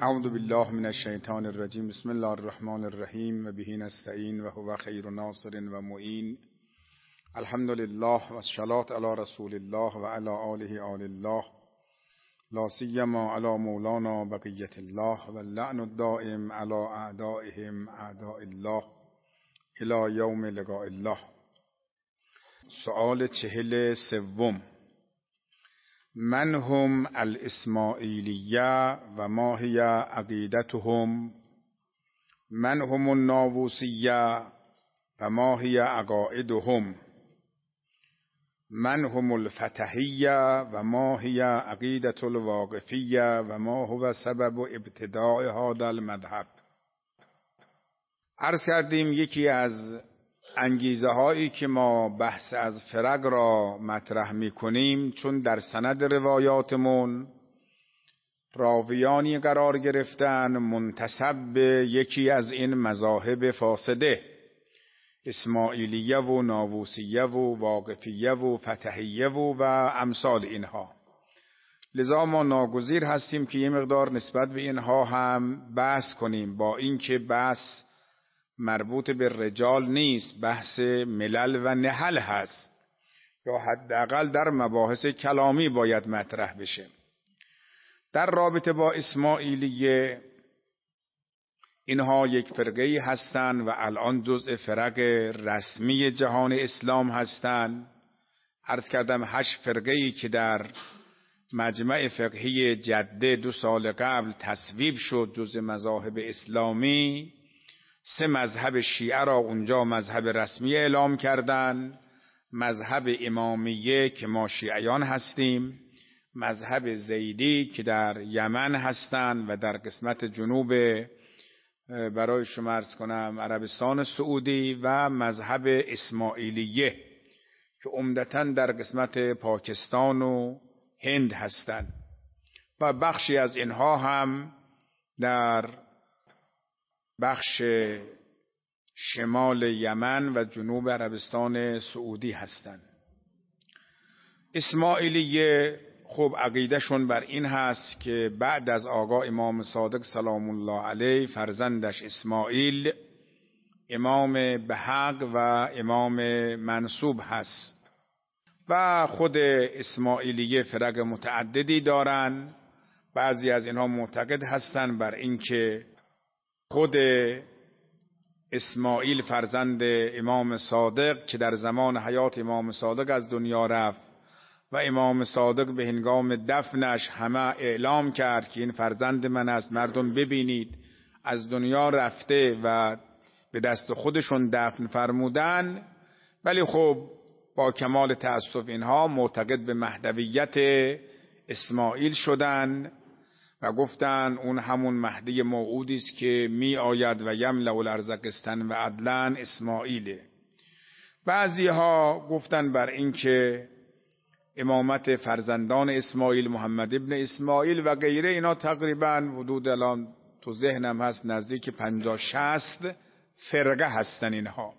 اعوذ بالله من الشیطان الرجیم. بسم الله الرحمن الرحیم و به نستعین و هو خیر ناصر و معین. الحمد لله و الصلاة علی رسول الله و علی آله آل الله، لا سیما علی مولانا بقیة الله و اللعن الدائم علی اعدائهم اعداء الله الی یوم لقاء الله. سؤال 43: من هم الاسماعیلیه و ما هی عقیدتهم؟ من هم الناووسیه و ما هی عقائدهم؟ من هم الفتحیه و ما هی عقیدة الواقفیه و ما هو سبب ابتداع هذا المذهب؟ عرض کردیم یکی از انگیزه هایی که ما بحث از فرق را مطرح می کنیم، چون در سند روایاتمون راویانی قرار گرفتن منتسب به یکی از این مذاهب فاسده، اسماعیلیه و ناووسیه و واقفیه و فتحیه و امثال اینها. لذا ما ناگزیر هستیم که یه مقدار نسبت به اینها هم بحث کنیم، با اینکه بحث مربوط به رجال نیست، بحث ملل و نحل هست، یا حداقل در مباحث کلامی باید مطرح بشه. در رابطه با اسماعیلیه، اینها یک فرقه هستند و الان جزء فرق رسمی جهان اسلام هستند. عرض کردم 8 فرقه‌ای که در مجمع فقهی جده 2 سال قبل تصویب شد جزء مذاهب اسلامی، 3 مذهب شیعه را اونجا مذهب رسمی اعلام کردند، مذهب امامیه که ما شیعیان هستیم، مذهب زیدی که در یمن هستند و در قسمت جنوب برای شما عرض کنم عربستان سعودی، و مذهب اسماعیلیه که عمدتاً در قسمت پاکستان و هند هستند، و بخشی از اینها هم در بخش شمال یمن و جنوب عربستان سعودی هستند. اسماعیلیه خب عقیدهشون بر این هست که بعد از آقا امام صادق سلام الله علیه فرزندش اسماعیل امام به حق و امام منصوب هست، و خود اسماعیلیه فرق متعددی دارن. بعضی از اینها معتقد هستند بر اینکه خود اسماعیل فرزند امام صادق که در زمان حیات امام صادق از دنیا رفت و امام صادق به هنگام دفنش همه اعلام کرد که این فرزند من است، مردم ببینید، از دنیا رفته و به دست خودشون دفن فرمودن. ولی خب با کمال تأسف اینها معتقد به مهدویت اسماعیل شدن و گفتن اون همون مهدی موعودی است که می آید و یملأ الارض قسطا و عدلا اسماعیله. بعضی ها گفتن بر این که امامت فرزندان اسماعیل، محمد ابن اسماعیل و غیره، اینا تقریبا حدود الان تو ذهنم هست نزدیک 50-60 فرقه هستن اینها.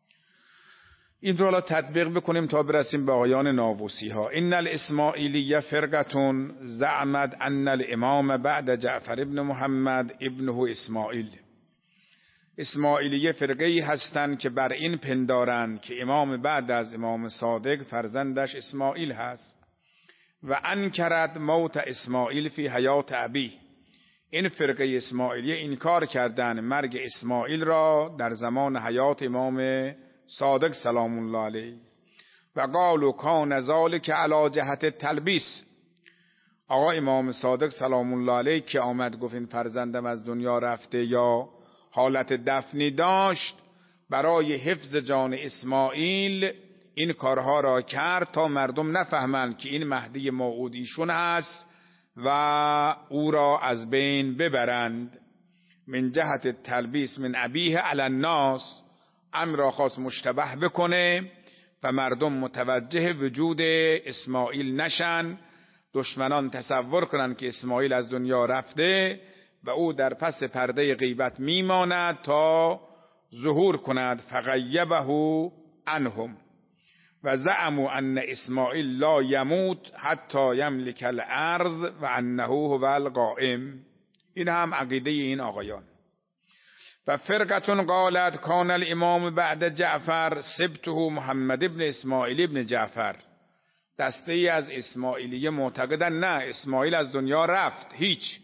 این رو تطبیق بکنیم تا برسیم به آیان ناووسی ها. ان الاسماعیلیه فرقه زعمت ان الامام بعد جعفر ابن محمد ابنه اسماعیل. اسماعیلیه فرقه ای هستند که بر این پندارند که امام بعد از امام صادق فرزندش اسماعیل هست، و انکرت موت اسماعیل فی حیات ابی. این فرقه اسماعیلیه انکار کردند مرگ اسماعیل را در زمان حیات امام صادق سلام الله علیه، و قالوا کان ذلک علی جهت التلبیس. آقا امام صادق سلام الله علیه که آمد گفت این فرزندم از دنیا رفته یا حالت دفنی داشت، برای حفظ جان اسماعیل این کارها را کرد تا مردم نفهمند که این مهدی موعود ایشون است و او را از بین ببرند. من جهت التلبیس من ابیه علی الناس، امر را خواست مشتبه بکنه و مردم متوجه وجود اسماعیل نشن، دشمنان تصور کنند که اسماعیل از دنیا رفته و او در پس پرده غیبت میماند تا ظهور کند. فغیبه عنهم و زعموا ان اسماعیل لا یموت حتی یملک الارض و انه هو القائم. این هم عقیده این آقایان. و فرقتون قالت کان الامام بعد جعفر سبته محمد ابن اسماعیل ابن جعفر. دسته ای از اسماعیلیه معتقدن نه، اسماعیل از دنیا رفت، هیچ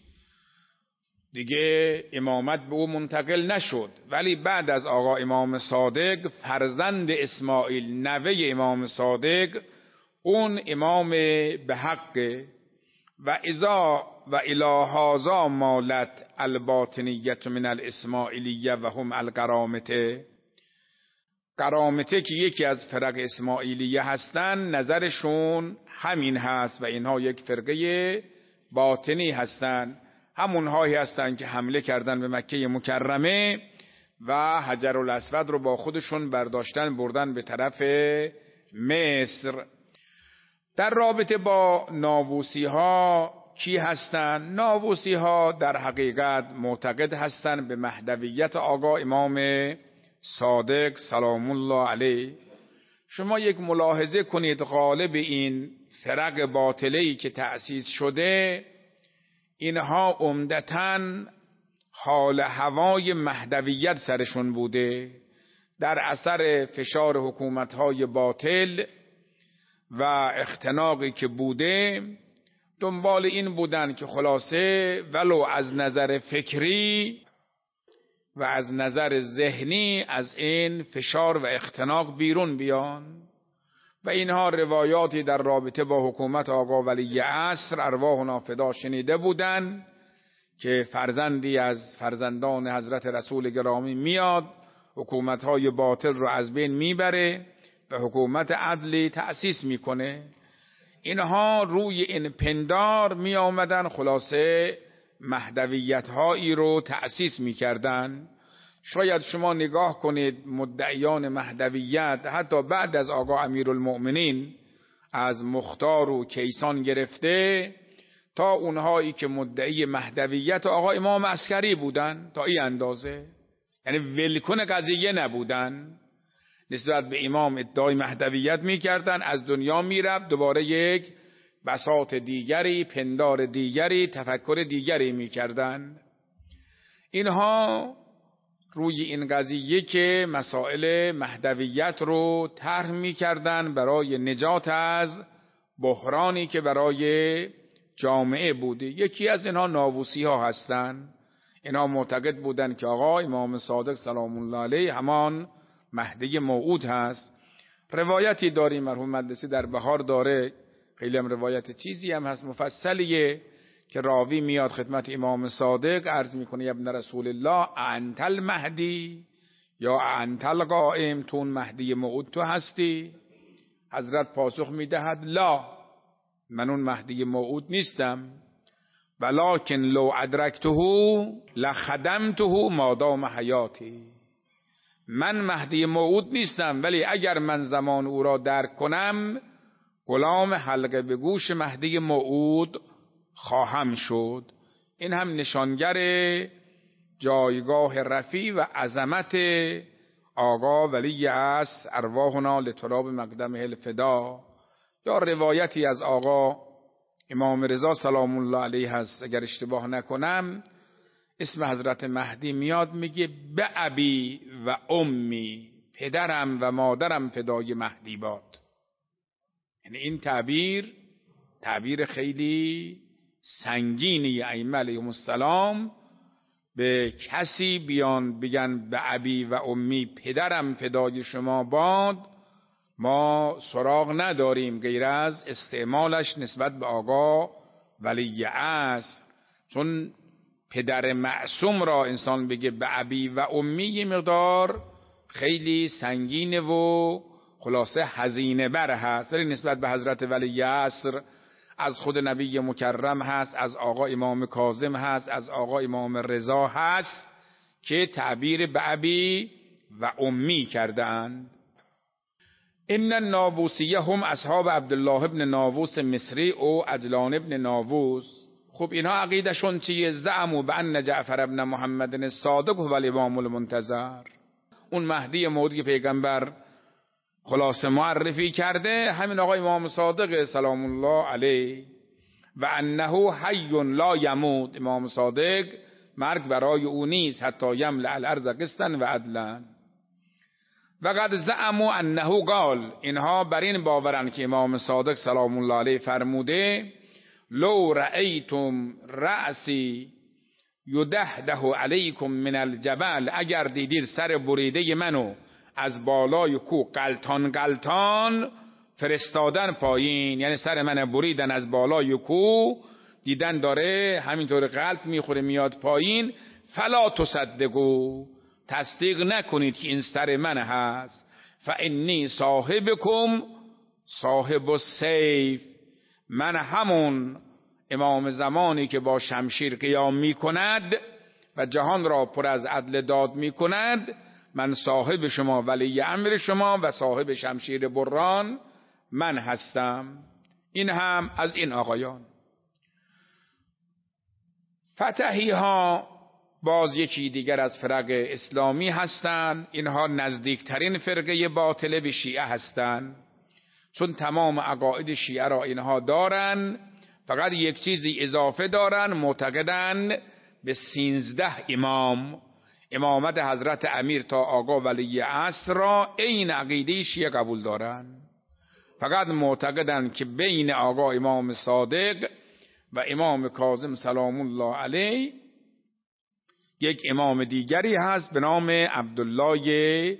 دیگه امامت به او منتقل نشد، ولی بعد از آقا امام صادق فرزند اسماعیل نوه امام صادق اون امام به حق. و اذا و الی هذا مالت الباطنیه من الاسماعیلیه و هم القرامته. قرامته که یکی از فرق اسماعیلیه هستن نظرشون همین هست و اینها یک فرقه باطنی هستن، همونهایی هستن که حمله کردن به مکه مکرمه و حجر الاسود رو با خودشون برداشتن بردن به طرف مصر. در رابطه با ناووسی ها کی هستن؟ ناووسی ها در حقیقت معتقد هستن به مهدویت آقا امام صادق سلام الله علیه. شما یک ملاحظه کنید، غالب این فرق باطله‌ای که تأسیس شده اینها عمدتاً حال هوای مهدویت سرشون بوده، در اثر فشار حکومت‌های باطل و اختناقی که بوده دنبال این بودن که خلاصه ولو از نظر فکری و از نظر ذهنی از این فشار و اختناق بیرون بیان. و اینها روایاتی در رابطه با حکومت آقا ولی عصر ارواحنا فدا شنیده بودن که فرزندی از فرزندان حضرت رسول گرامی میاد حکومت‌های باطل رو از بین میبره و حکومت عدلی تأسیس میکنه. اینها روی این پندار می آمدن خلاصه مهدویت هایی رو تأسیس می کردن. شاید شما نگاه کنید مدعیان مهدویت حتی بعد از آقا امیرالمؤمنین از مختار و کیسان گرفته تا اونهایی که مدعی مهدویت آقا امام عسکری بودن تا این اندازه، یعنی ولکن قضیه نبودن، نسبت به امام ادعای مهدویت میکردن، از دنیا میرفت دوباره یک بساط دیگری، پندار دیگری، تفکر دیگری میکردن. اینها روی این قضیه که مسائل مهدویت رو طرح میکردن برای نجات از بحرانی که برای جامعه بوده. یکی از اینها ناووسی ها هستن. اینها معتقد بودن که آقا امام صادق سلام الله علیه همان مهدی موعود هست. روایتی داریم مرحوم مجلسی در بهار داره، خیلی هم روایت چیزی هم هست مفصلیه که راوی میاد خدمت امام صادق عرض میکنه ابن رسول الله انت المهدی یا انت القائم، تو مهدی موعود تو هستی؟ حضرت پاسخ میدهد لا، من اون مهدی موعود نیستم، ولکن لو ادرکته لخدمته ما دام حیاتی. من مهدی موعود نیستم ولی اگر من زمان او را درک کنم غلام حلقه به گوش مهدی موعود خواهم شد. این هم نشانگر جایگاه رفیع و عظمت آقا ولی عصر ارواحنا لتراب مقدمه الفدا. یا روایتی از آقا امام رضا سلام الله علیه هست، اگر اشتباه نکنم اسم حضرت مهدی میاد، میگه به ابی و امی، پدرم و مادرم فدای مهدی باد. یعنی این تعبیر خیلی سنگینی ائمه علیهم السلام به کسی بیان بگن به ابی و امی، پدرم فدای شما باد، ما سراغ نداریم غیر از استعمالش نسبت به آقا ولی عصر. چون پدر معصوم را انسان بگه به ابی و امی یه مقدار خیلی سنگینه و خلاصه هزینه بر هست، ولی نسبت به حضرت ولی عصر از خود نبی مکرم هست، از آقا امام کاظم هست، از آقا امام رضا هست که تعبیر به ابی و امی کردند. این ناووسیه هم اصحاب عبدالله ابن ناووس مصری او عجلان ابن ناووس. خب اینها عقیدشون چیه؟ زعموا بان جعفر ابن محمد الصادق هو الامام المنتظر، اون مهدی موعود که پیغمبر خلاصه معرفی کرده همین آقا امام صادق سلام الله علیه. و انه حی لا یموت، امام صادق مرگ برای او نیست، حتی یملأ الارض قسطا و عدلا. و قد زعموا انه قال، اینها بر این باورن که امام صادق سلام الله علیه فرموده لو رأیتم رأسی یدهده علیکم من الجبل، اگر دیدید سر بریده منو از بالای کوه قلتان قلتان فرستادن پایین، یعنی سر من بریدن از بالای کوه دیدن داره همینطور قلط میخوره میاد پایین، فلا تصدقوا، تصدیق نکنید که این سر من هست، فانی صاحبکم صاحب السیف، من همون امام زمانی که با شمشیر قیام می کند و جهان را پر از عدل داد می کند، من صاحب شما ولی امر شما و صاحب شمشیر بران من هستم. این هم از این آقایان. فتحی ها باز یکی دیگر از فرق اسلامی هستند. اینها نزدیکترین فرقه باطله به شیعه هستند، چون تمام عقاید شیعه را اینها دارن، فقط یک چیزی اضافه دارن، معتقدن به 13 امام، امامت حضرت امیر تا آقا ولی عصر را این عقیده شیعه قبول دارن. فقط معتقدن که بین آقا امام صادق و امام کاظم سلام الله علیه یک امام دیگری هست به نام عبدالله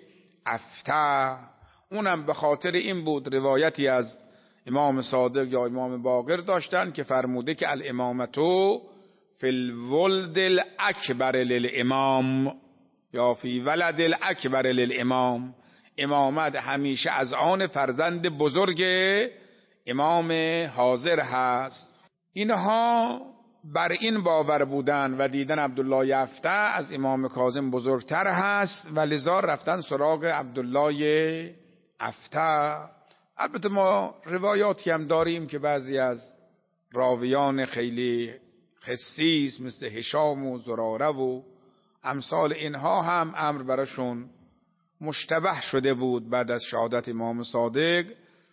افتح. اونم به خاطر این بود روایتی از امام صادق یا امام باقر داشتن که فرموده که الامامتو فی الولد الاکبر للامام یا فی ولد الاکبر للامام، امامت همیشه از آن فرزند بزرگ امام حاضر هست. اینها بر این باور بودن و دیدن عبدالله افتح از امام کاظم بزرگتر هست و لذا رفتن سراغ عبدالله افتح. البته ما روایاتی هم داریم که بعضی از راویان خیلی خصیص مثل هشام و زراره و امثال اینها هم امر براشون مشتبه شده بود، بعد از شهادت امام صادق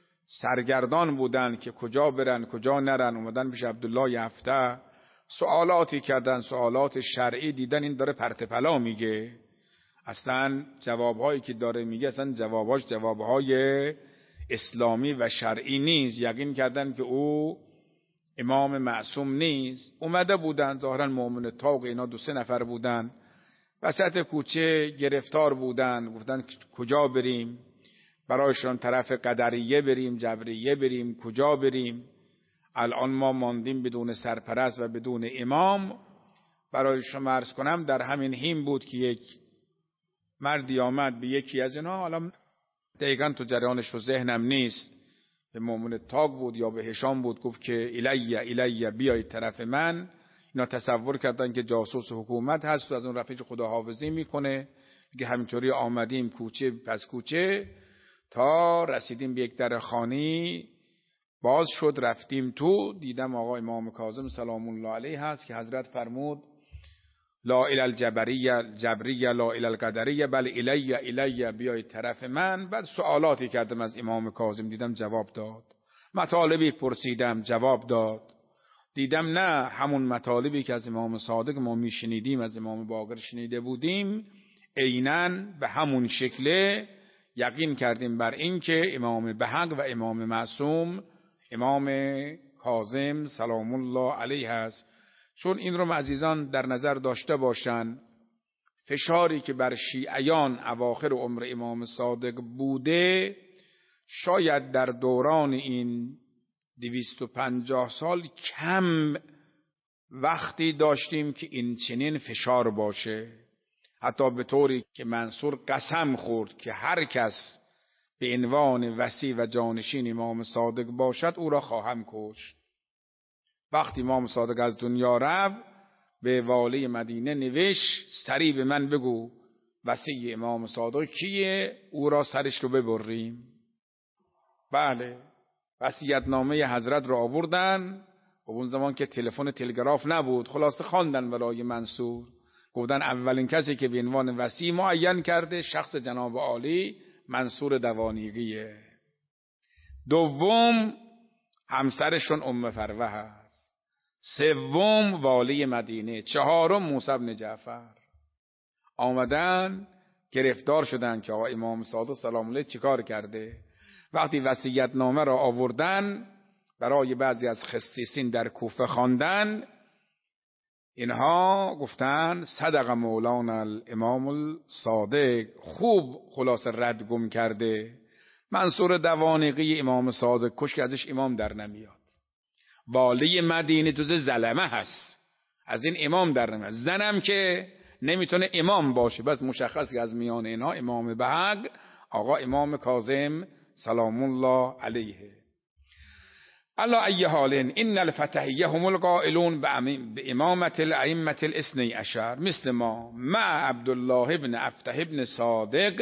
سرگردان بودن که کجا برن کجا نرن، اومدن پیش عبدالله افتح سوالاتی کردن، سوالات شرعی، دیدن این داره پرتپلا میگه، اصلا جوابهایی که داره میگه اصلا جوابهاش جوابهای اسلامی و شرعی نیست، یقین کردن که او امام معصوم نیست. اومده بودن ظاهرا مؤمن طاق، اینا 2-3 نفر بودن، وسط کوچه گرفتار بودن، گفتن کجا بریم، برایشان طرف قدریه بریم، جبریه بریم، کجا بریم، الان ما ماندیم بدون سرپرست و بدون امام. برایشان عرض کنم در همین حین بود که یک مردی آمد به یکی از اینا، حالا دقیقاً تو جریانش رو ذهنم نیست، به مؤمن تاق بود یا به هشام بود، گفت که الیه بیایید طرف من. اینا تصور کردن که جاسوس حکومت هست و از اون رفیق خداحافظی میکنه، میگه همینطوری آمدیم کوچه پس کوچه تا رسیدیم به یک در خانی، باز شد رفتیم تو، دیدم آقا امام کاظم سلام الله علیه هست که حضرت فرمود لا الی الجبریه لا الی القدریه بل الیه بیایید طرف من. بعد سوالاتی کردم از امام کاظم، دیدم جواب داد، مطالبی پرسیدم جواب داد، دیدم نه همون مطالبی که از امام صادق ما میشنیدیم از امام باقر شنیده بودیم عیناً به همون شکله یقین کردیم بر این که امام بحق و امام معصوم امام کاظم سلام الله علیه است. چون این رو عزیزان در نظر داشته باشن، فشاری که بر شیعیان اواخر عمر امام صادق بوده، شاید در دوران این 250 سال کم وقتی داشتیم که این چنین فشار باشه، حتی به طوری که منصور قسم خورد که هر کس به عنوان وصی و جانشین امام صادق باشد او را خواهم کشت. وقتی امام صادق از دنیا رفت به والی مدینه نوشت سریع به من بگو وصی امام صادق کیه، او را سرش رو ببریم. بله، وصیت‌نامه حضرت را آوردن، و اون زمان که تلفن تلگراف نبود، خلاصه خواندن ولای منصور، گفتن اولین کسی که به عنوان وصی معین کرده شخص جناب عالی منصور دوانیقیه، دوم همسرشون ام فروه هست. سوم والی مدینه، چهارم موسی بن جعفر. آمدن گرفتار شدن که آقا امام صادق سلام علیه چیکار کرده. وقتی وصیت نامه را آوردن برای بعضی از خصیصین در کوفه خواندن، اینها گفتن صدق مولانا الامام الصادق، خوب خلاص ردگم کرده. منصور دوانقی امام صادق کش که ازش امام در نمیاد. والی مدینه جز ظلمه هست، از این امام در نمیاد. زنم که نمیتونه امام باشه، بس مشخص که از میان اینها امام بحق آقا امام کاظم سلام الله علیه. علی ای حال ان الفتحیه هم القائلون بامامه الائمه الاثنی عشر مثل ما مع عبدالله ابن افتح ابن صادق.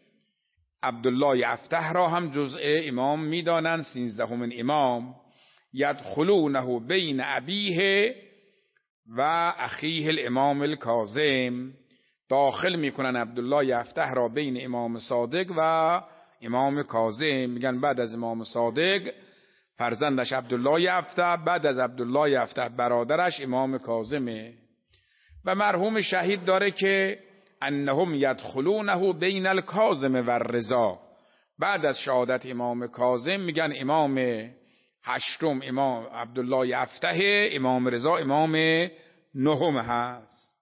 عبدالله افتح را هم جزء امام میدانند، 13مین امام. یدخلونه بین ابیه و اخیه الامام الکاظم، داخل میکنن عبدالله افتح را بین امام صادق و امام کاظم. میگن بعد از امام صادق فرزندش عبدالله افتح، بعد از عبدالله افتح برادرش امام کاظمه. و مرحوم شهید داره که انهم یدخلونه بین الکاظم و الرضا، بعد از شهادت امام کاظم میگن امام هشتم امام عبدالله افتح، امام رضا امام نهم هست.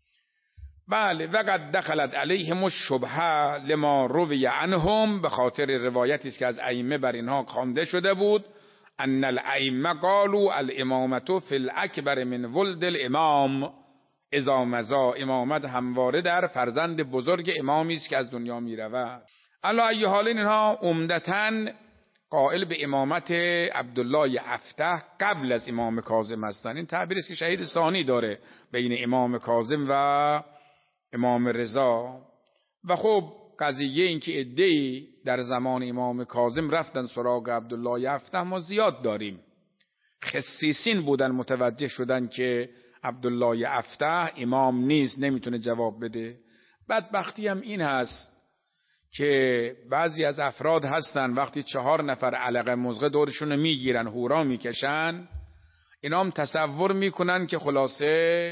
بله. وقد دخلت علیهم الشبهه لما روی عنهم، به خاطر روایتی است که از ائمه بر اینها خوانده شده بود. ان الائمه قالوا الامامه فی الاکبر من ولد الامام اذا مضى، امامت همواره در فرزند بزرگ امامی است که از دنیا می رود. علی ای حال اینها عمدتاً قائل به امامت عبدالله افتح قبل از امام کاظم هستند. این تعبیری است که شهید ثانی داره بین امام کاظم و امام رضا. و خب قضیه این که عده‌ای در زمان امام کاظم رفتن سراغ عبدالله افتح ما زیاد داریم. خصیصین بودن متوجه شدن که عبدالله افتح امام نیست، نمیتونه جواب بده. بدبختی هم این هست که بعضی از افراد هستن وقتی 4 نفر علقه مزغه دورشون میگیرن هورا میکشن، اینا هم تصور میکنن که خلاصه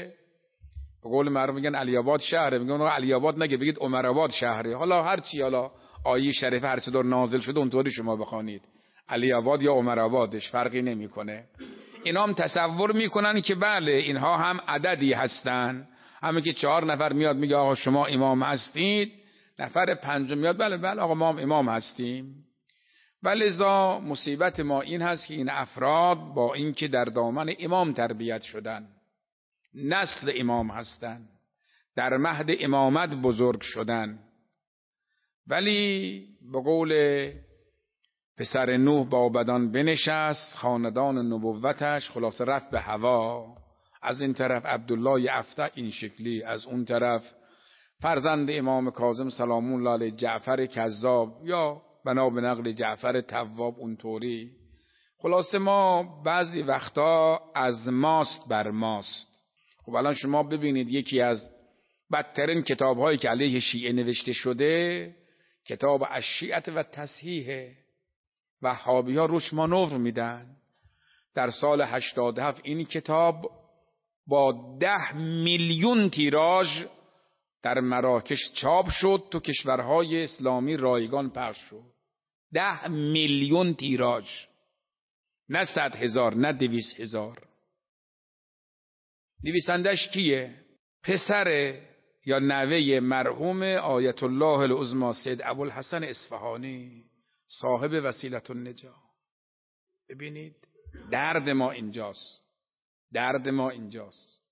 به قول معروف میگن علی آباد شهره، میگن علی آباد نگه بگید عمر آباد شهره. حالا هر چی، حالا آیه شریفه هر چه دور نازل شده اونطوری شما بخوانید، علی آباد یا عمر آبادش فرقی نمیکنه. اینا هم تصور میکنن که بله اینها هم عددی هستن، همه که 4 نفر میاد میگه آقا شما امام هستید، نفر 5 میاد بله آقا ما هم امام هستیم. ولذا مصیبت ما این هست که این افراد با اینکه در دامن امام تربیت شدن، نسل امام هستن، در مهد امامت بزرگ شدن، ولی به قول پسر نوح با بدان بنشست، خاندان نبوتش خلاص رفت به هوا. از این طرف عبدالله افتح این شکلی، از اون طرف فرزند امام کاظم سلام الله علیه جعفر کذاب یا بنا به نقل جعفر تواب اونطوری. خلاصه ما بعضی وقتا از ماست بر ماست. خب الان شما ببینید یکی از بدترین کتاب‌هایی که علیه شیعه نوشته شده کتاب الشیعه و تصحیح، وهابی‌ها روش مانور میدن. در سال 87 این کتاب با 10 میلیون تیراژ در مراکش چاپ شد، تو کشورهای اسلامی رایگان پخش شد. 10 میلیون تیراژ، نه 100,000 نه 200,000. نویسندش کیه؟ پسر یا نوه مرحوم آیت الله العظمی سید ابوالحسن اصفهانی، صاحب وسیلة النجاة. ببینید درد ما اینجاست، درد ما اینجاست.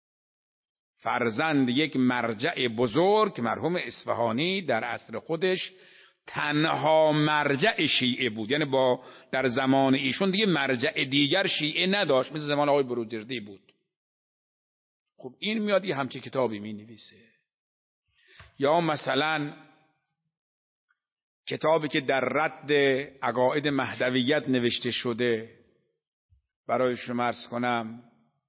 فرزند یک مرجع بزرگ مرحوم اصفهانی در عصر خودش تنها مرجع شیعه بود، یعنی با در زمان ایشون دیگه مرجع دیگر شیعه نداشت، مثل زمان آقای بروجردی بود. خب این میاد یه همچه کتابی می نویسه. یا مثلا کتابی که در رد عقاید مهدویت نوشته شده، برای شما عرض کنم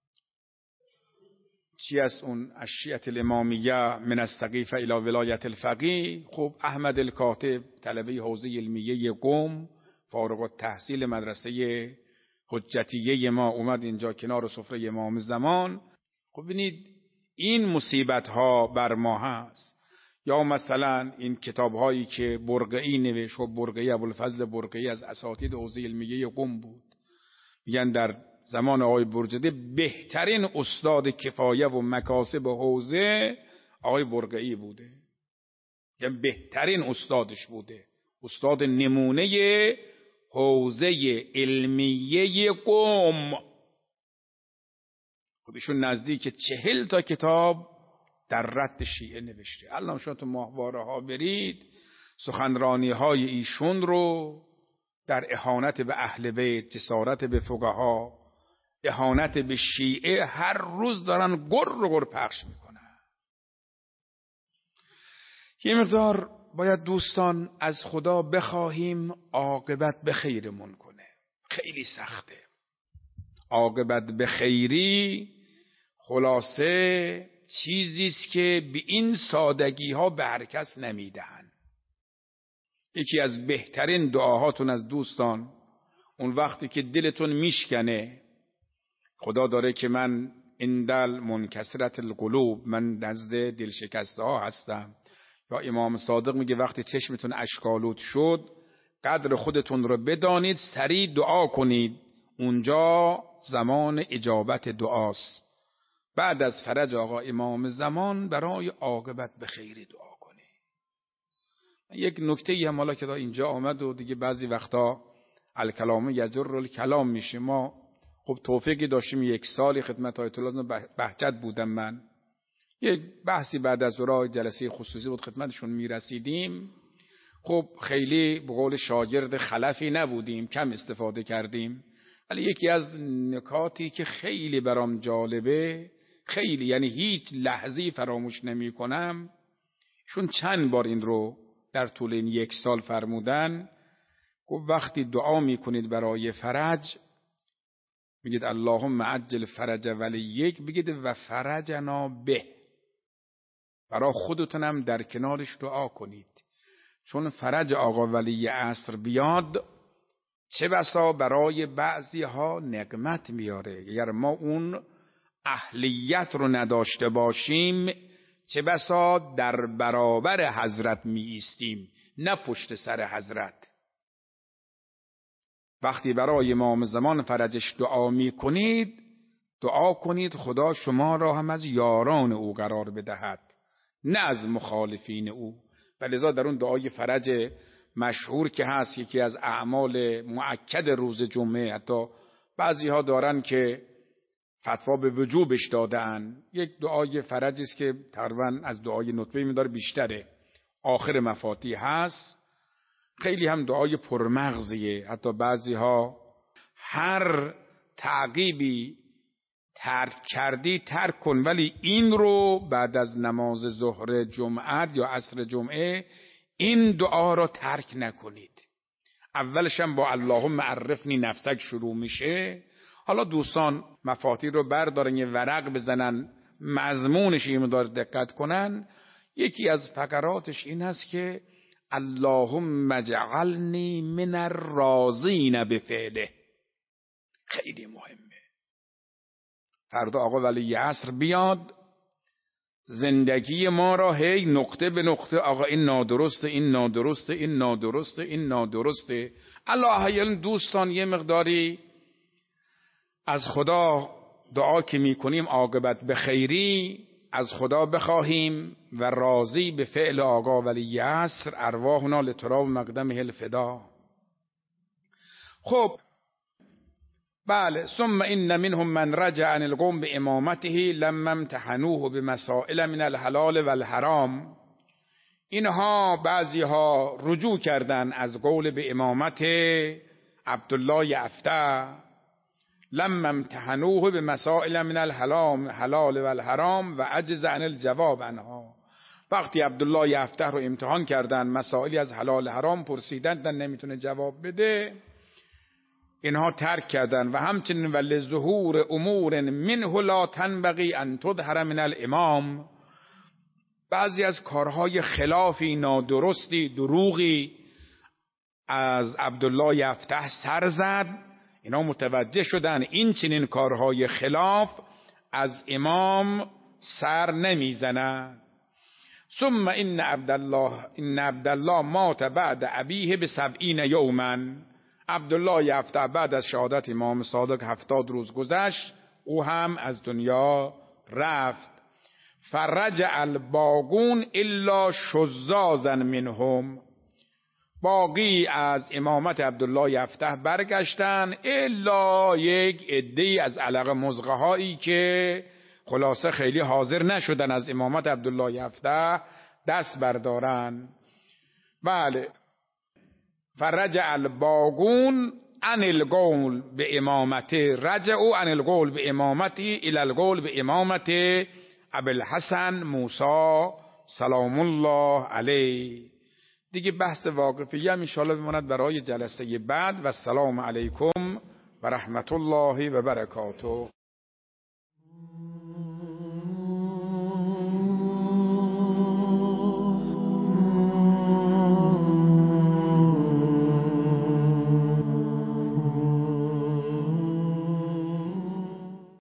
چی است اون؟ الشیعة الامامیه من السقیفه الی ولایت الفقیه. خب احمد الکاتب طلبه حوزه علمیه قم، فارغ التحصیل مدرسه حجتیه ما اومد اینجا کنار سفره امام زمان. خب ببینید این مصیبت ها بر ما هست. یا مثلا این کتاب هایی که برقعی نوشت، و برقعی ابوالفضل برقعی از اساتید حوزه علمیه قم بود، میگن در زمان آقای برجده بهترین استاد کفایه و مکاسب حوزه آقای برقعی بوده، یعنی بهترین استادش بوده، استاد نمونه حوزه علمیه قم. خب ایشون نزدیک 40 تا کتاب در رد شیعه نوشته. الان شما تو ماهواره ها برید سخنرانی های ایشون رو در اهانت به اهل بیت، جسارت به فقها، اهانت به شیعه هر روز دارن گر پخش میکنن. یه مقدار باید دوستان از خدا بخواهیم عاقبت به خیرمون کنه. خیلی سخته. عاقبت به خیری خلاصه چیزی است که به این سادگی ها به هر کس نمیدهن. یکی از بهترین دعاهاتون از دوستان اون وقتی که دلتون میشکنه، خدا داره که من اندل منکسرت القلوب، من نزد دلشکسته ها هستم، یا امام صادق میگه وقتی چشمتون اشکالود شد قدر خودتون رو بدانید، سریع دعا کنید، اونجا زمان اجابت دعاست. بعد از فرج آقا امام زمان برای عاقبت به خیری دعا کنید. یک نکته هم حالا که اینجا آمد و دیگه بعضی وقتا الکلام یجر الکلام میشه. ما خب توفیقی داشتیم، 1 سالی خدمت آیت الله بهجت بودم من، یک بحثی بعد از ظهر جلسه خصوصی بود خدمتشون میرسیدیم. خب خیلی به قول شاگرد خلفی نبودیم، کم استفاده کردیم، ولی یکی از نکاتی که خیلی برام جالبه، خیلی یعنی هیچ لحظه‌ای فراموش نمی‌کنم، چون چند بار این رو در طول این 1 سال فرمودن. گفت وقتی دعا میکنید برای فرج میگید اللهم عجل فرج ولیک، بگید و فرجنا به، برای خودتونم در کنارش دعا کنید، چون فرج آقا ولی عصر بیاد چه بسا برای بعضی ها نقمت میاره. اگر ما اون اهلیت رو نداشته باشیم چه بسا در برابر حضرت می ایستیم نه پشت سر حضرت. وقتی برای امام زمان فرجش دعا می کنید، دعا کنید خدا شما را هم از یاران او قرار بدهد نه از مخالفین او. ولذا در اون دعای فرج مشهور که هست، یکی از اعمال مؤکد روز جمعه، حتی بعضی ها دارن که فتوا به وجوبش دادن، یک دعای فرج است که تقریبا از دعای نطبه می‌داره بیشتره، آخر مفاتیح هست، خیلی هم دعای پرمغزیه. حتی بعضی ها هر تعقیبی ترک کردی ترک کن، ولی این رو بعد از نماز ظهر جمعه یا عصر جمعه این دعا رو ترک نکنید. اولش هم با اللهم عرفنی نفسک شروع میشه. حالا دوستان مفاتیح رو بردارن یه ورق بزنن، مضمونش یه مقدار دقت کنن. یکی از فقراتش این هست که اللهم اجعلنی من الراضین بفعله. خیلی مهمه. فردا آقا ولی عصر بیاد زندگی ما را هی نقطه به نقطه، آقا این نادرسته، این نادرسته، این نادرسته، این نادرسته. الله دوستان یه مقداری از خدا دعا که می کنیم عاقبت به خیری از خدا بخواهیم و راضی به فعل آقا ولی عصر، ارواحنا لتراب مقدمه الفدا. خب بله، ثم ان منهم من رجع عن القوم بامامته لما امتحنوه بمسائل من الحلال والحرام. اینها بعضی ها رجوع کردن از قول به امامت عبدالله یفتح، لما امتحنوه بمسائل من الحلال والحرام و عجز عن الجواب عنها. وقتی عبدالله یفتح رو امتحان کردن، مسائلی از حلال حرام پرسیدن، نمیتونه جواب بده، اینها ترک کردن. و همچنین ولظهور امور منه لا تنبغي ان تظهر من الامام، بعضی از کارهای خلافی، نادرستی، دروغی از عبدالله یفتح سر زد، اینا متوجه شدن این چنین کارهای خلاف از امام سر نمیزنند. ثم ان عبدالله مات بعد ابیه ب70 یوما. عبدالله یفته بعد از شهادت امام صادق 70 روز گذشت، او هم از دنیا رفت. فرجع الباقون الا شزازا منهم. باقی از امامت عبدالله یفته برگشتن الا یک عده‌ای از علق مزغه هایی که خلاصه خیلی حاضر نشدن از امامت عبدالله یفته دست بردارن. بله. فرجع الباقون عن القول به امامته، رجعوا عن القول به امامتی الى القول به امامت ابوالحسن موسی سلام الله علیه. دیگه بحث واقفیه ان شاء الله بماند برای جلسه بعد. و السلام علیکم و رحمت الله و برکاته.